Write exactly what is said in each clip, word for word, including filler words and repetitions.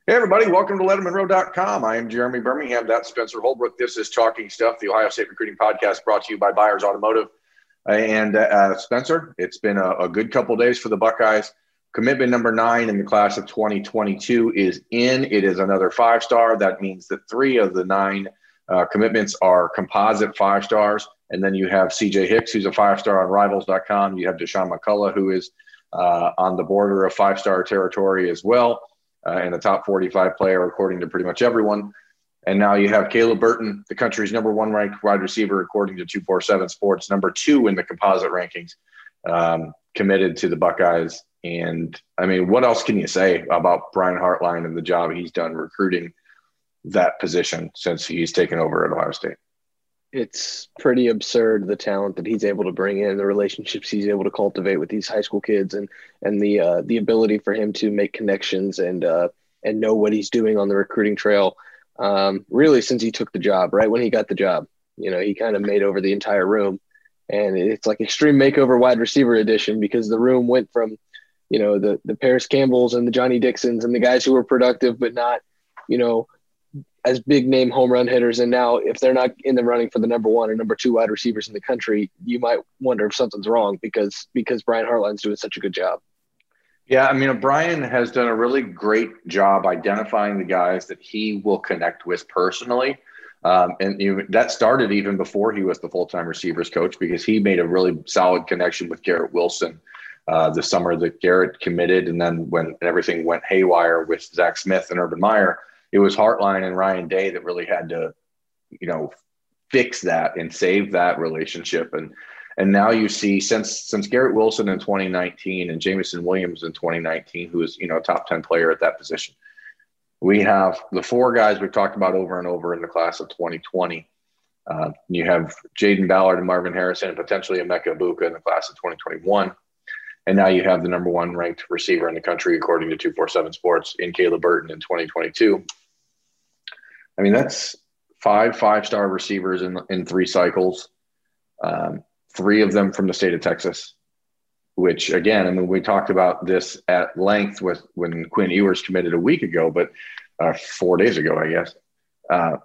Hey, everybody, welcome to Letterman Row dot com. I am Jeremy Birmingham. That's Spencer Holbrook. This is Talking Stuff, the Ohio State Recruiting Podcast brought to you by Byers Automotive. And uh, Spencer, it's been a, a good couple days for the Buckeyes. Commitment number nine in the class of twenty twenty-two is in. It is another five-star. That means that three of the nine uh, commitments are composite five stars. And then you have C J Hicks, who's a five-star on Rivals dot com. You have Deshaun McCullough, who is uh, on the border of five-star territory as well. Uh, and a top forty-five player, according to pretty much everyone. And now you have Caleb Burton, the country's number one ranked wide receiver, according to two forty-seven Sports, number two in the composite rankings, um, committed to the Buckeyes. And, I mean, what else can you say about Brian Hartline and the job he's done recruiting that position since he's taken over at Ohio State? It's pretty absurd, the talent that he's able to bring in, the relationships he's able to cultivate with these high school kids, and and the uh, the ability for him to make connections and uh, and know what he's doing on the recruiting trail. Um, really, since he took the job, right when he got the job, you know, he kind of made over the entire room, and it's like Extreme Makeover Wide Receiver Edition, because the room went from, you know, the the Paris Campbells and the Johnny Dixons and the guys who were productive but not, you know, as big name home run hitters. And now if they're not in the running for the number one or number two wide receivers in the country, you might wonder if something's wrong because, because Brian Hartline's doing such a good job. Yeah. I mean, Brian has done a really great job identifying the guys that he will connect with personally. Um, and you know, that started even before he was the full-time receivers coach, because he made a really solid connection with Garrett Wilson uh, the summer that Garrett committed. And then when everything went haywire with Zach Smith and Urban Meyer, it was Hartline and Ryan Day that really had to, you know, fix that and save that relationship. And and now you see since since Garrett Wilson in twenty nineteen and Jameson Williams in twenty nineteen, who is, you know, a top ten player at that position, we have the four guys we've talked about over and over in the class of twenty twenty. Uh, you have Jaden Ballard and Marvin Harrison and potentially Emeka Egbuka in the class of twenty twenty-one. And now you have the number one ranked receiver in the country, according to two forty-seven Sports, in Caleb Burton in twenty twenty-two. I mean, that's five five-star receivers in in three cycles, um, three of them from the state of Texas, which, again, I mean, we talked about this at length with when Quinn Ewers committed a week ago, but uh, four days ago, I guess. Uh,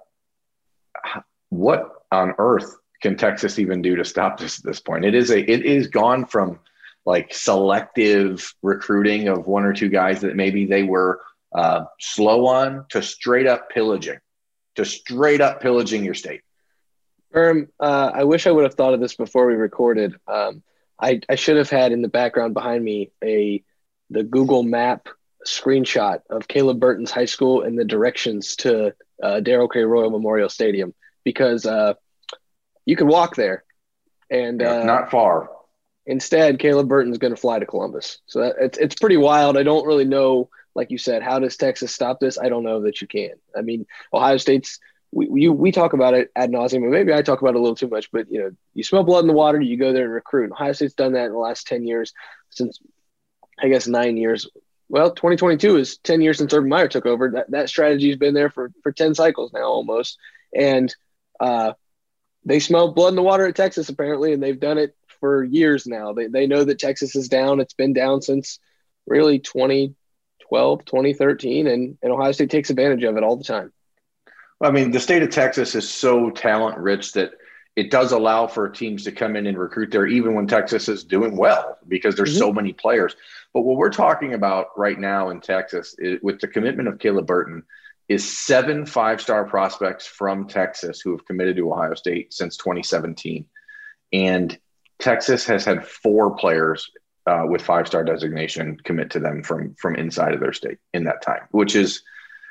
what on earth can Texas even do to stop this at this point? It is a it is gone from like selective recruiting of one or two guys that maybe they were uh, slow on to straight up pillaging. to straight up pillaging your state. Erm, uh, I wish I would have thought of this before we recorded. Um, I, I should have had in the background behind me a the Google Map screenshot of Caleb Burton's high school and the directions to uh, Darrell K. Royal Memorial Stadium, because uh, you can walk there. And yeah, uh, not far. Instead, Caleb Burton's going to fly to Columbus. So that, it's it's pretty wild. I don't really know. Like you said, how does Texas stop this? I don't know that you can. I mean, Ohio State's we we, we talk about it ad nauseum, and maybe I talk about it a little too much. But you know, you smell blood in the water, you go there and recruit. Ohio State's done that in the last ten years, since I guess nine years. Well, twenty twenty-two is ten years since Urban Meyer took over. That that strategy's been there for for ten cycles now almost, and uh, they smell blood in the water at Texas apparently, and they've done it for years now. They they know that Texas is down. It's been down since really twenty twelve, twenty thirteen, and, and Ohio State takes advantage of it all the time. I mean, the state of Texas is so talent rich that it does allow for teams to come in and recruit there, even when Texas is doing well, because there's mm-hmm. so many players. But what we're talking about right now in Texas is, with the commitment of Caleb Burton, is seven five-star prospects from Texas who have committed to Ohio State since twenty seventeen. And Texas has had four players Uh, with five-star designation commit to them from from inside of their state in that time, which is,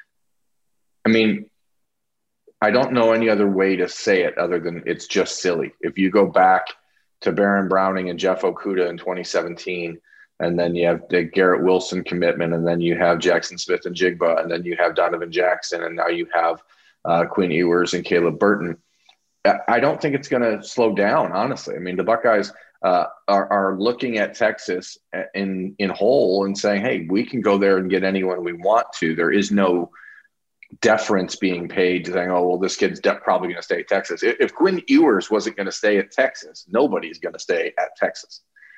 I mean, I don't know any other way to say it other than it's just silly. If you go back to Baron Browning and Jeff Okudah in twenty seventeen, and then you have the Garrett Wilson commitment, and then you have Jackson Smith and Jigba, and then you have Donovan Jackson, and now you have uh, Quinn Ewers and Caleb Burton. I don't think it's going to slow down, honestly. I mean, the Buckeyes uh, are, are looking at Texas in in whole and saying, hey, we can go there and get anyone we want to. There is no deference being paid to saying, oh, well, this kid's de- probably going to stay at Texas. If, if Quinn Ewers wasn't going to stay at Texas, nobody's going to stay at Texas.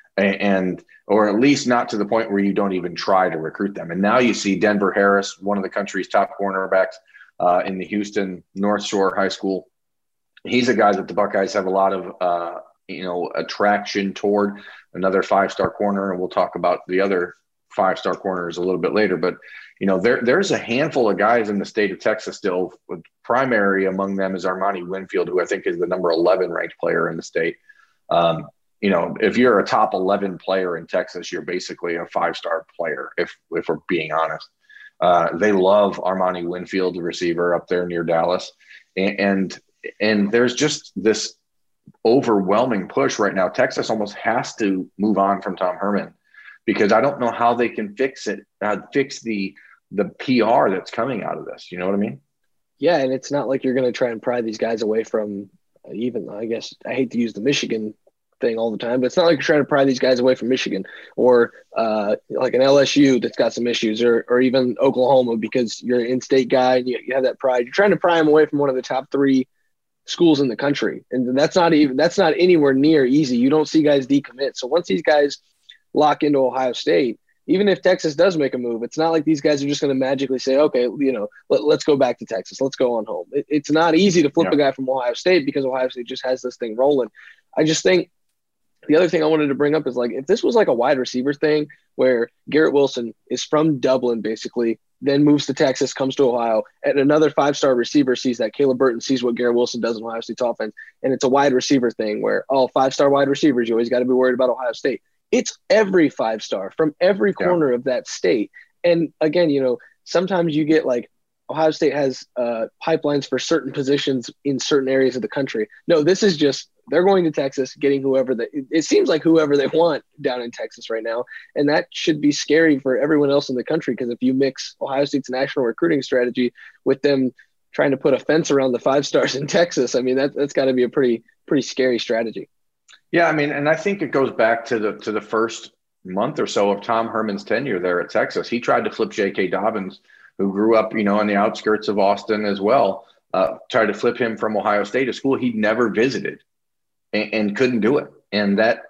and or at least not to the point where you don't even try to recruit them. And now you see Denver Harris, one of the country's top cornerbacks uh, in the Houston North Shore High School. He's a guy that the Buckeyes have a lot of, uh, you know, attraction toward, another five-star corner. And we'll talk about the other five-star corners a little bit later. But, you know, there there's a handful of guys in the state of Texas still. Primary among them is Armani Winfield, who I think is the number eleven ranked player in the state. Um, you know, if you're a top eleven player in Texas, you're basically a five-star player, if if we're being honest. Uh, they love Armani Winfield, the receiver up there near Dallas. And, and and there's just this overwhelming push right now. Texas almost has to move on from Tom Herman, because I don't know how they can fix it, uh, fix the the P R that's coming out of this. You know what I mean? Yeah, and it's not like you're going to try and pry these guys away from even, I guess, I hate to use the Michigan thing all the time, but it's not like you're trying to pry these guys away from Michigan or uh, like an L S U that's got some issues, or or even Oklahoma, because you're an in-state guy and you, you have that pride. You're trying to pry them away from one of the top three schools in the country, and that's not even that's not anywhere near easy. You don't see guys decommit. So once these guys lock into Ohio State, even if Texas does make a move, it's not like these guys are just going to magically say, okay, you know, let, let's go back to Texas. Let's go on home. It, it's not easy to flip yeah. a guy from Ohio State, because Ohio State just has this thing rolling. I just think the other thing I wanted to bring up is, like, if this was like a wide receiver thing where Garrett Wilson is from Dublin, basically, then moves to Texas, comes to Ohio, and another five-star receiver sees that, Caleb Burton sees what Garrett Wilson does in Ohio State's offense, and it's a wide receiver thing where, oh, five-star wide receivers, you always got to be worried about Ohio State. It's every five-star from every corner yeah. of that state. And again, you know, sometimes you get like Ohio State has uh, pipelines for certain positions in certain areas of the country. No, this is just they're going to Texas, getting whoever they – it seems like whoever they want down in Texas right now. And that should be scary for everyone else in the country, because if you mix Ohio State's national recruiting strategy with them trying to put a fence around the five stars in Texas, I mean, that, that's got to be a pretty pretty scary strategy. Yeah, I mean, and I think it goes back to the to the first month or so of Tom Herman's tenure there at Texas. He tried to flip J K. Dobbins, who grew up, you know, on the outskirts of Austin as well, uh, tried to flip him from Ohio State, a school he'd never visited, and, and couldn't do it. And that,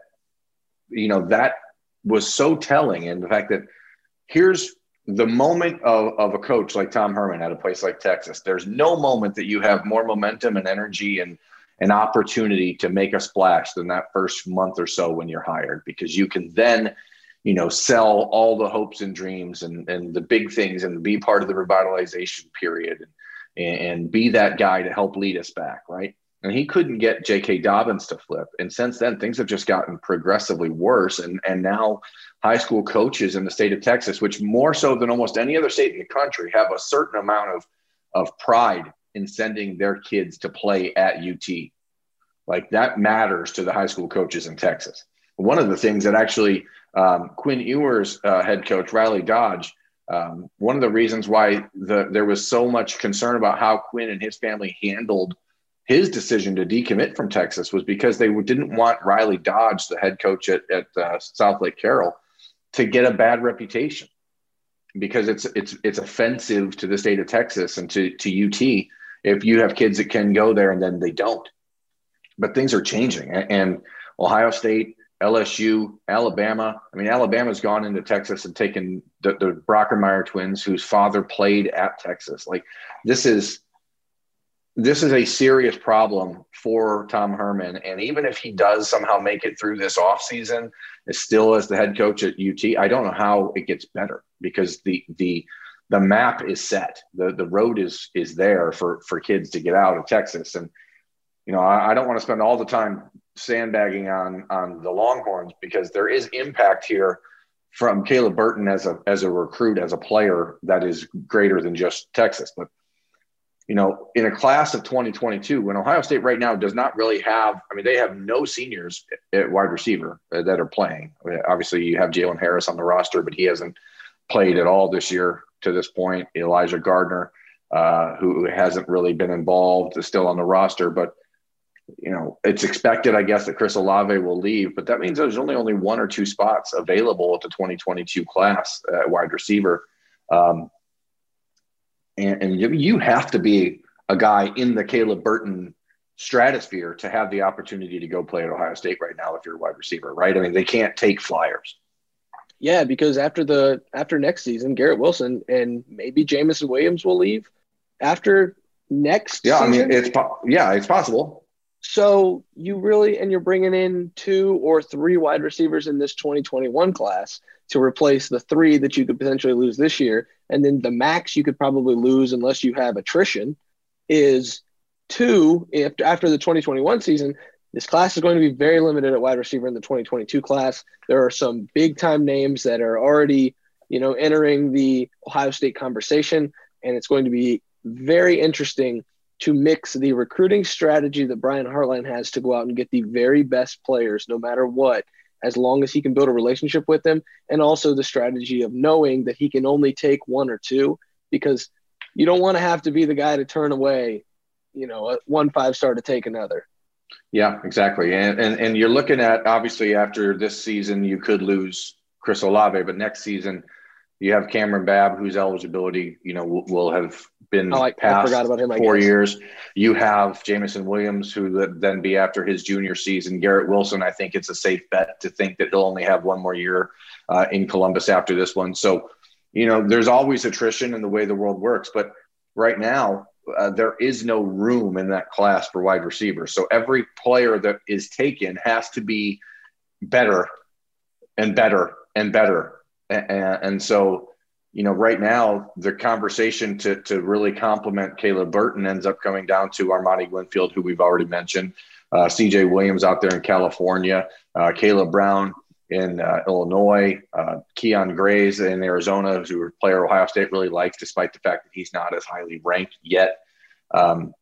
you know, that was so telling. And the fact that here's the moment of, of a coach like Tom Herman at a place like Texas. There's no moment that you have more momentum and energy and an opportunity to make a splash than that first month or so when you're hired, because you can then, you know, sell all the hopes and dreams and, and the big things and be part of the revitalization period and, and be that guy to help lead us back. Right. And he couldn't get J K. Dobbins to flip. And since then, things have just gotten progressively worse. And, and now high school coaches in the state of Texas, which more so than almost any other state in the country, have a certain amount of, of pride in sending their kids to play at U T. Like, that matters to the high school coaches in Texas. One of the things that actually um, Quinn Ewers' uh, head coach, Riley Dodge, um, one of the reasons why the, there was so much concern about how Quinn and his family handled his decision to decommit from Texas was because they didn't want Riley Dodge, the head coach at, at uh, South Lake Carroll, to get a bad reputation, because it's it's it's offensive to the state of Texas and to, to U T if you have kids that can go there and then they don't. But things are changing. And Ohio State, L S U, Alabama. I mean, Alabama's gone into Texas and taken the, the Brockermeyer twins, whose father played at Texas. Like, this is this is a serious problem for Tom Herman. And even if he does somehow make it through this offseason, still as the head coach at U T, I don't know how it gets better, because the the the map is set. The the road is is there for for kids to get out of Texas. And you know, I, I don't want to spend all the time sandbagging on on the Longhorns, because there is impact here from Caleb Burton as a as a recruit, as a player, that is greater than just Texas. But you know, in a class of twenty twenty-two, when Ohio State right now does not really have, I mean, they have no seniors at wide receiver that are playing. I mean, obviously, you have Jalen Harris on the roster, but he hasn't played at all this year to this point. Elijah Gardner, uh, who hasn't really been involved, is still on the roster. But you know, it's expected, I guess, that Chris Olave will leave, but that means there's only only one or two spots available at the twenty twenty-two class at wide receiver. Um, and, and you have to be a guy in the Caleb Burton stratosphere to have the opportunity to go play at Ohio State right now if you're a wide receiver, right? I mean, they can't take flyers. Yeah, because after the after next season, Garrett Wilson and maybe Jameson Williams will leave after next yeah, season. I mean, it's yeah, it's possible. So you really – and you're bringing in two or three wide receivers in this twenty twenty-one class to replace the three that you could potentially lose this year. And then the max you could probably lose unless you have attrition is two if, after the twenty twenty-one season. This class is going to be very limited at wide receiver in the twenty twenty-two class. There are some big-time names that are already, you know, entering the Ohio State conversation, and it's going to be very interesting to mix the recruiting strategy that Brian Hartline has to go out and get the very best players no matter what, as long as he can build a relationship with them, and also the strategy of knowing that he can only take one or two, because you don't want to have to be the guy to turn away, you know, a one five-star to take another. Yeah, exactly. And, and and you're looking at, obviously, after this season, you could lose Chris Olave, but next season you have Cameron Babb, whose eligibility, you know, will, will have been oh, I, past I forgot about him, I four guess. years. You have Jameson Williams, who would then be after his junior season. Garrett Wilson, I think it's a safe bet to think that he'll only have one more year uh, in Columbus after this one. So, you know, there's always attrition in the way the world works. But right now, uh, there is no room in that class for wide receivers. So every player that is taken has to be better and better and better. And, and so, you know, right now the conversation to to really complement Caleb Burton ends up coming down to Armani Winfield, who we've already mentioned, uh, C J Williams out there in California, uh, Caleb Brown in uh, Illinois, uh, Keon Grays in Arizona, who a player Ohio State really likes, despite the fact that he's not as highly ranked yet. Um,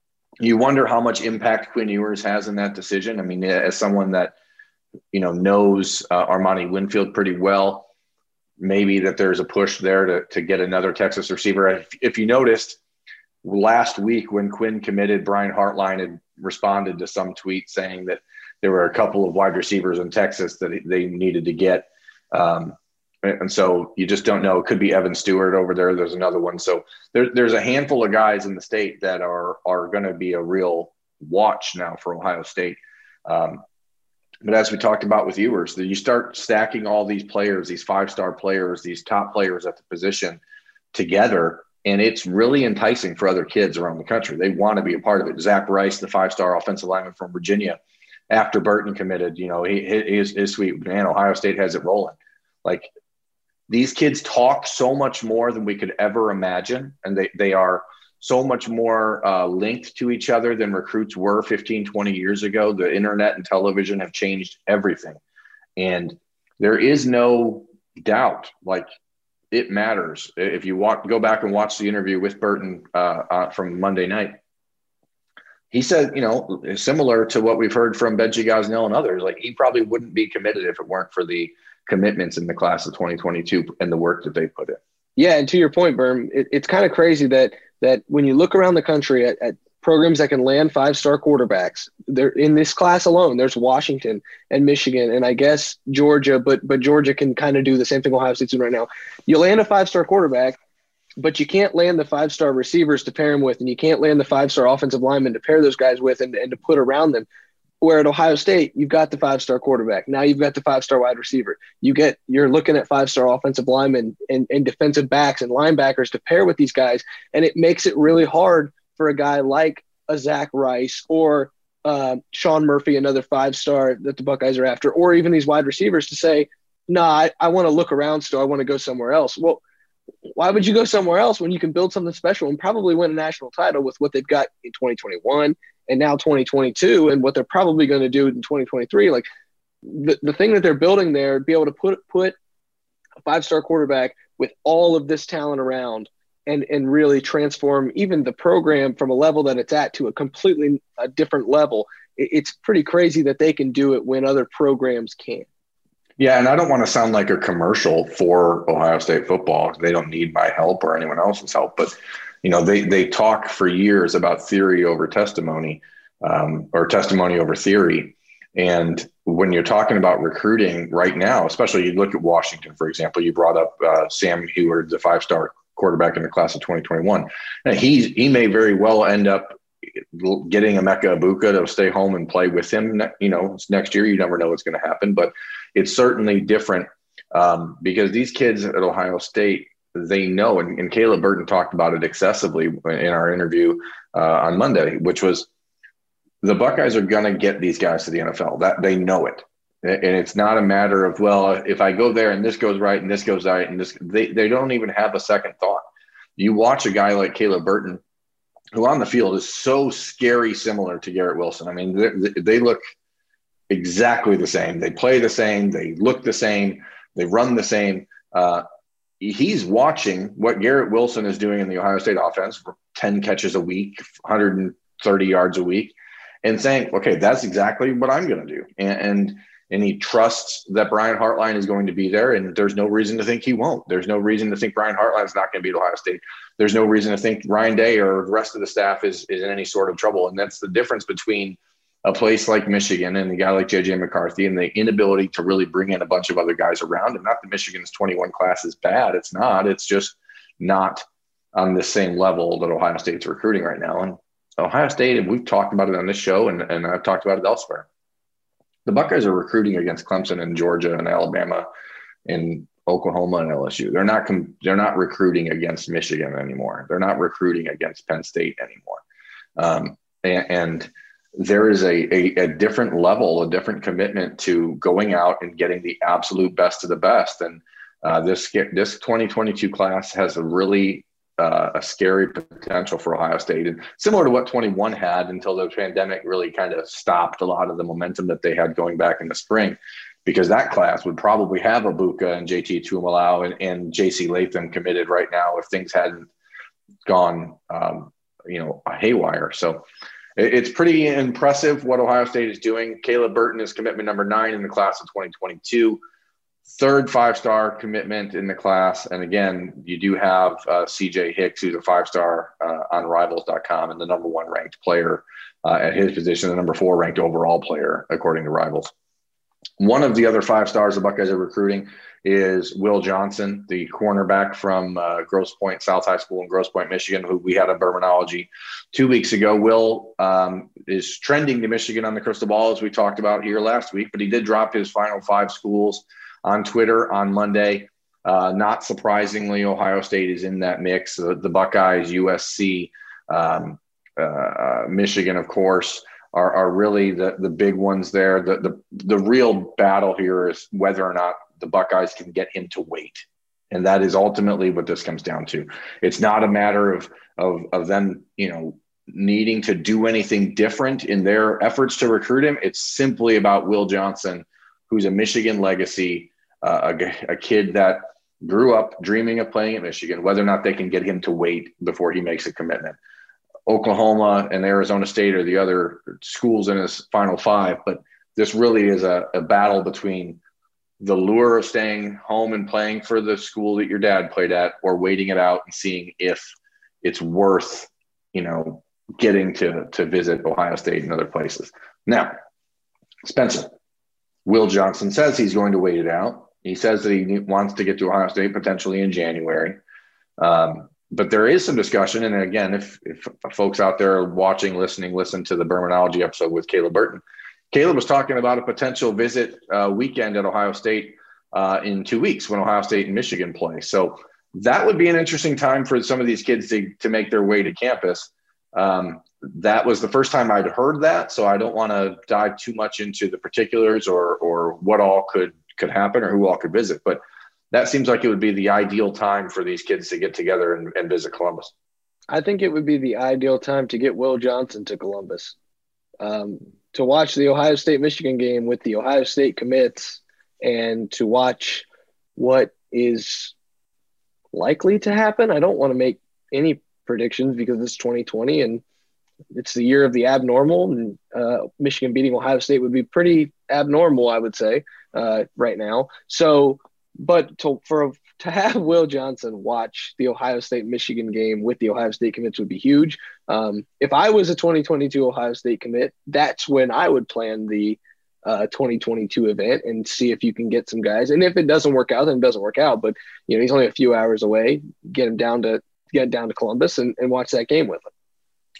you wonder how much impact Quinn Ewers has in that decision. I mean, as someone that, you know, knows uh, Armani Winfield pretty well, maybe that there's a push there to, to get another Texas receiver. If, if you noticed last week when Quinn committed, Brian Hartline had responded to some tweet saying that there were a couple of wide receivers in Texas that they needed to get. Um, and so you just don't know. It could be Evan Stewart over there. There's another one. So there, there's a handful of guys in the state that are, are going to be a real watch now for Ohio State. Um, But as we talked about with Ewers, that you start stacking all these players, these five-star players, these top players at the position together, and it's really enticing for other kids around the country. They want to be a part of it. Zach Rice, the five-star offensive lineman from Virginia, after Burton committed, you know, he, his, his sweet, man, Ohio State has it rolling. Like, these kids talk so much more than we could ever imagine, and they, they are – so much more uh, linked to each other than recruits were fifteen, twenty years ago. The internet and television have changed everything. And there is no doubt, like, it matters. If you walk, go back and watch the interview with Burton uh, uh, from Monday night, he said, you know, similar to what we've heard from Benji Gosnell and others, like, he probably wouldn't be committed if it weren't for the commitments in the class of twenty twenty-two and the work that they put in. Yeah. And to your point, Berm, it, it's kind of crazy that, that when you look around the country at, at programs that can land five-star quarterbacks, they're in this class alone. There's Washington and Michigan and I guess Georgia, but but Georgia can kind of do the same thing Ohio State's doing right now. You land a five-star quarterback, but you can't land the five-star receivers to pair them with, and you can't land the five-star offensive linemen to pair those guys with and, and to put around them. Where at Ohio State, you've got the five-star quarterback. Now you've got the five-star wide receiver. You get, you're looking at five-star offensive linemen and, and defensive backs and linebackers to pair with these guys. And it makes it really hard for a guy like a Zach Rice or uh, Sean Murphy, another five-star that the Buckeyes are after, or even these wide receivers to say, no, nah, I, I want to look around still. I want to go somewhere else. Well, why would you go somewhere else when you can build something special and probably win a national title with what they've got in twenty twenty-one and now twenty twenty-two and what they're probably going to do in twenty twenty-three? Like, the, the thing that they're building there, be able to put put a five-star quarterback with all of this talent around and and really transform even the program from a level that it's at to a completely a different level. It, it's pretty crazy that they can do it when other programs can't. Yeah, and I don't want to sound like a commercial for Ohio State football. They don't need my help or anyone else's help, but you know, they they talk for years about theory over testimony, um, or testimony over theory. And when you're talking about recruiting right now, especially you look at Washington, for example, you brought up uh, Sam Heward, the five-star quarterback in the class of twenty twenty-one. Now, he he may very well end up getting Emeka Egbuka to stay home and play with him, you know, next year, you never know what's going to happen, but it's certainly different um, because these kids at Ohio State, they know, and, and Caleb Burton talked about it excessively in our interview uh, on Monday, which was the Buckeyes are going to get these guys to the N F L. That they know it. And it's not a matter of, well, if I go there and this goes right and this goes right and this, they, they don't even have a second thought. You watch a guy like Caleb Burton, who on the field is so scary similar to Garrett Wilson. I mean, they, they look exactly the same. They play the same. They look the same. They run the same. Uh, he's watching what Garrett Wilson is doing in the Ohio State offense for ten catches a week, one hundred thirty yards a week, and saying, okay, that's exactly what I'm going to do. And, and And he trusts that Brian Hartline is going to be there, and there's no reason to think he won't. There's no reason to think Brian Hartline is not going to beat Ohio State. There's no reason to think Ryan Day or the rest of the staff is, is in any sort of trouble. And that's the difference between a place like Michigan and a guy like J J McCarthy and the inability to really bring in a bunch of other guys around. And not that Michigan's twenty-one class is bad. It's not. It's just not on the same level that Ohio State's recruiting right now. And Ohio State, and we've talked about it on this show, and, and I've talked about it elsewhere, the Buckeyes are recruiting against Clemson and Georgia and Alabama and Oklahoma and L S U. They're not com- they're not recruiting against Michigan anymore. They're not recruiting against Penn State anymore. Um, and, and there is a, a, a different level, a different commitment to going out and getting the absolute best of the best. And uh, this this twenty twenty-two class has a really Uh, a scary potential for Ohio State, and similar to what twenty-one had until the pandemic really kind of stopped a lot of the momentum that they had going back in the spring, because that class would probably have Egbuka and J T Tuimoloau and, and J C Latham committed right now if things hadn't gone, um, you know, haywire. So it, it's pretty impressive what Ohio State is doing. Caleb Burton is commitment number nine in the class of twenty twenty-two. Third five-star commitment in the class. And again, you do have uh, C J Hicks, who's a five-star uh, on rivals dot com and the number one ranked player uh, at his position, the number four ranked overall player, according to Rivals. One of the other five stars the Buckeyes are recruiting is Will Johnson, the cornerback from uh, Grosse Pointe South High School in Grosse Pointe, Michigan, who we had a Bermanology two weeks ago. Will um, is trending to Michigan on the crystal ball, as we talked about here last week, but he did drop his final five schools on Twitter on Monday. Uh, not surprisingly, Ohio State is in that mix. The, the Buckeyes, U S C, um, uh, Michigan, of course, are, are really the, the big ones there. The, the, the real battle here is whether or not the Buckeyes can get him to wait. And that is ultimately what this comes down to. It's not a matter of, of, of them, you know, needing to do anything different in their efforts to recruit him. It's simply about Will Johnson, who's a Michigan legacy, uh, a, a kid that grew up dreaming of playing at Michigan, whether or not they can get him to wait before he makes a commitment. Oklahoma and Arizona State are the other schools in his final five, but this really is a, a battle between the lure of staying home and playing for the school that your dad played at, or waiting it out and seeing if it's worth, you know, getting to, to visit Ohio State and other places. Now, Spencer, Will Johnson says he's going to wait it out. He says that he wants to get to Ohio State potentially in January. Um, but there is some discussion. And again, if, if folks out there watching, listening, listen to the Bermanology episode with Caleb Burton, Caleb was talking about a potential visit uh, weekend at Ohio State uh, in two weeks when Ohio State and Michigan play. So that would be an interesting time for some of these kids to, to make their way to campus. Um, that was the first time I'd heard that, so I don't want to dive too much into the particulars or or what all could could happen or who all could visit. But that seems like it would be the ideal time for these kids to get together and, and visit Columbus. I think it would be the ideal time to get Will Johnson to Columbus. Um, to watch the Ohio State-Michigan game with the Ohio State commits, and to watch what is likely to happen. I don't want to make any predictions because it's twenty twenty and it's the year of the abnormal, and uh, Michigan beating Ohio State would be pretty abnormal, I would say, uh, right now. So, but to, for to have Will Johnson watch the Ohio State-Michigan game with the Ohio State commits would be huge. Um, if I was a twenty twenty-two Ohio State commit, that's when I would plan the uh, twenty twenty-two event and see if you can get some guys. And if it doesn't work out, then it doesn't work out. But, you know, he's only a few hours away. Get him down to get down to Columbus and, and watch that game with him.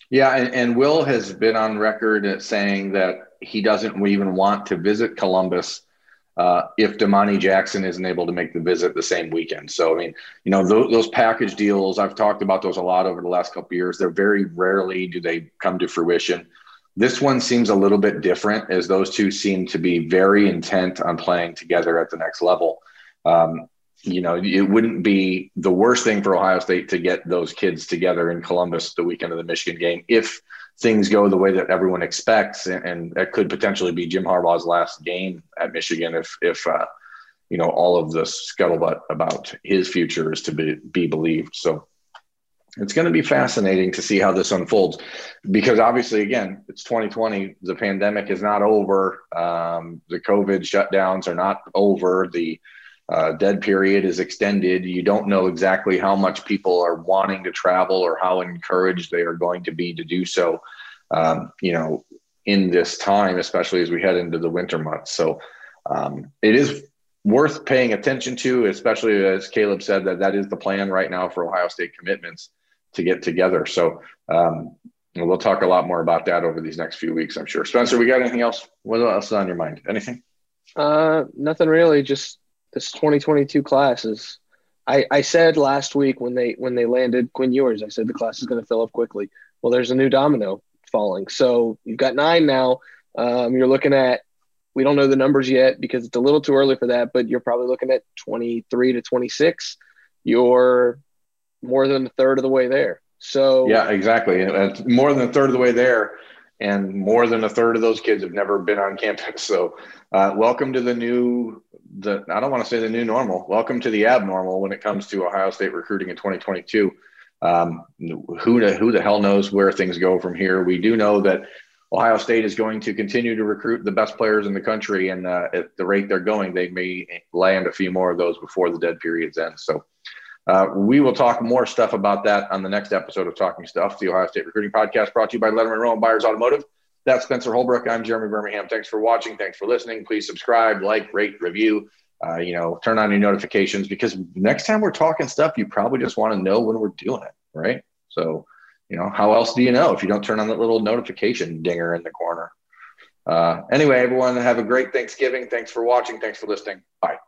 Yeah, and, and Will has been on record at saying that he doesn't even want to visit Columbus uh, if Damani Jackson isn't able to make the visit the same weekend. So, I mean, you know, those, those package deals, I've talked about those a lot over the last couple of years. They're very rarely do they come to fruition. This one seems a little bit different, as those two seem to be very intent on playing together at the next level. Um, you know, it wouldn't be the worst thing for Ohio State to get those kids together in Columbus the weekend of the Michigan game if things go the way that everyone expects, and, and that could potentially be Jim Harbaugh's last game at Michigan if, if uh, you know, all of the scuttlebutt about his future is to be, be believed. So it's going to be fascinating to see how this unfolds, because obviously, again, it's twenty twenty. The pandemic is not over. Um, the COVID shutdowns are not over. The uh, dead period is extended. You don't know exactly how much people are wanting to travel or how encouraged they are going to be to do so, um, you know, in this time, especially as we head into the winter months. So um, it is worth paying attention to, especially as Caleb said, that that is the plan right now for Ohio State commitments to get together. So um, we'll talk a lot more about that over these next few weeks, I'm sure. Spencer, we got anything else? What else is on your mind? Anything? Uh, nothing really. Just this twenty twenty-two class is. I, I said last week when they when they landed Quinn Ewers, I said the class is going to fill up quickly. Well, there's a new domino falling. So you've got nine now. Um, you're looking at. We don't know the numbers yet because it's a little too early for that, but you're probably looking at twenty-three to twenty-six. You're more than a third of the way there. So yeah, exactly. And it's more than a third of the way there, and more than a third of those kids have never been on campus. So uh, welcome to the new, the I don't want to say the new normal. Welcome to the abnormal when it comes to Ohio State recruiting in twenty twenty-two. Um, who the, who the hell knows where things go from here? We do know that Ohio State is going to continue to recruit the best players in the country, and uh, at the rate they're going, they may land a few more of those before the dead periods end. So uh, we will talk more stuff about that on the next episode of Talking Stuff, the Ohio State Recruiting Podcast, brought to you by Letterman Rowan Byers Automotive. That's Spencer Holbrook. I'm Jeremy Birmingham. Thanks for watching. Thanks for listening. Please subscribe, like, rate, review. Uh, you know, turn on your notifications, because next time we're talking stuff, you probably just want to know when we're doing it, right? So, you know, how else do you know if you don't turn on that little notification dinger in the corner? Uh, anyway, everyone, have a great Thanksgiving. Thanks for watching. Thanks for listening. Bye.